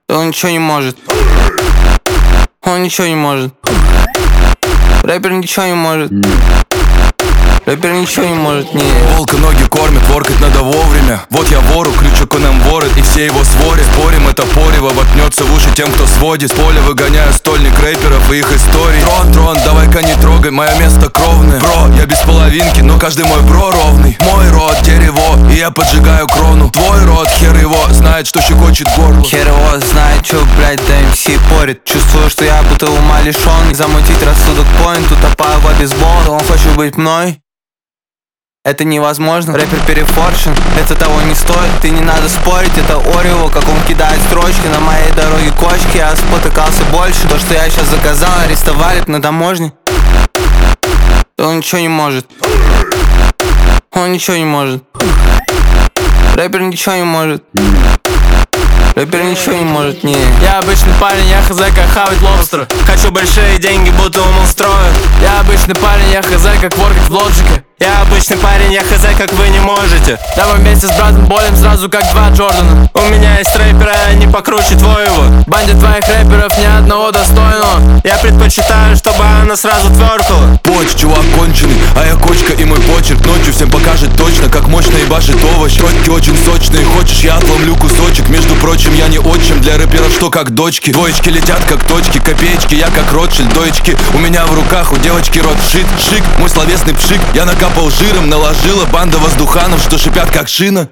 Он ничего не может. Он ничего не может. Рэпер ничего не может. Рэпер ничего не может, не. Волка ноги кормят, воркать надо вовремя. Вот я вору, крючок он нам ворот, и все его сворят. Спорим, это порево воткнется в уши тем, кто сводит. С поля выгоняю стольник рэперов и их историй. Трон, давай-ка не трогай, мое место кровное. Бро, я без половинки, но каждый мой бро ровный. Мой рот дерево, и я поджигаю крону. Твой рот, хер его, знает, что щекочет горло. Хер его знает, чё, блядь, да МС порит. Чувствую, что я будто ума лишён. Замутить рассудок поинт, утопаю в бейсбол. Он хочет быть мной. Это невозможно, рэпер перефорчен, это того не стоит, ты не надо спорить, это Орео, как он кидает строчки на моей дороге кочки, я спотыкался больше, то, что я сейчас заказал, арестовали б на таможне. Он ничего не может. Он ничего не может. Рэпер ничего не может. Рэпер ничего не может, не. Я обычный парень, я хз как хавать лобстер. Хочу большие деньги, будто умом строю. Я обычный парень, я хз как воркать в лоджике. Я обычный парень, я хз как вы не можете. Да мы вместе с братом болим сразу как два Джордана. У меня есть рэпера, они покруче твоего. Банде твоих рэперов ни одного достойного. Я предпочитаю, чтобы она сразу тверкала. Поч, чувак конченый, а я кочка и мой почерк ночью всем покажет точно, как мощно ебашит овощ. Щётки очень сочные, хочешь я отломлю кусочек. Между прочим, я не отчим для рэперов, что как дочки. Двоечки летят как точки, копеечки, я как Ротшильд. Доечки у меня в руках, у девочки рот шит. Шик, мой словесный пшик, я накапал жиром, наложила банда воздуханов, что шипят как шина.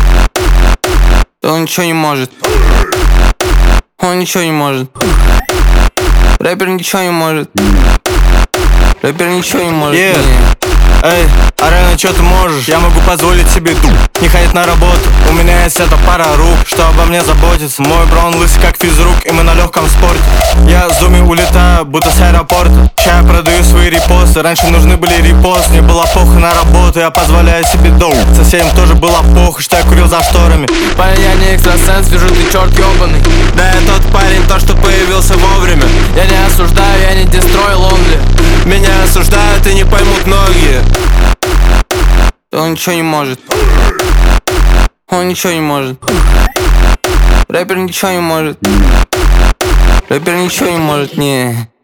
Он ничего не может. Он ничего не может. Рэпер ничего не может. Рэпер ничего не может. Эй, Арена, чё ты можешь? Я могу позволить себе не ходить на работу. У меня есть эта пара рук, что обо мне заботится. Мой браун лысый как физрук, и мы на легком спорте. Я с зуми улетаю, будто с аэропорта. Ща я продаю свои репосты. Раньше нужны были репосты, мне было похуй на работу. Я позволяю себе доу. Соседям тоже было похуй, что я курил за шторами. Парень, я не экстрасенс, вижу, ты черт ебаный. Да я тот парень, то что появился вовремя. Я не осуждаю, я не дестрой лонли. Меня осуждают и не поймут многие. Он ничего не может. Он ничего не может. Рэпер ничего не может. Рэпер ничего не может, не.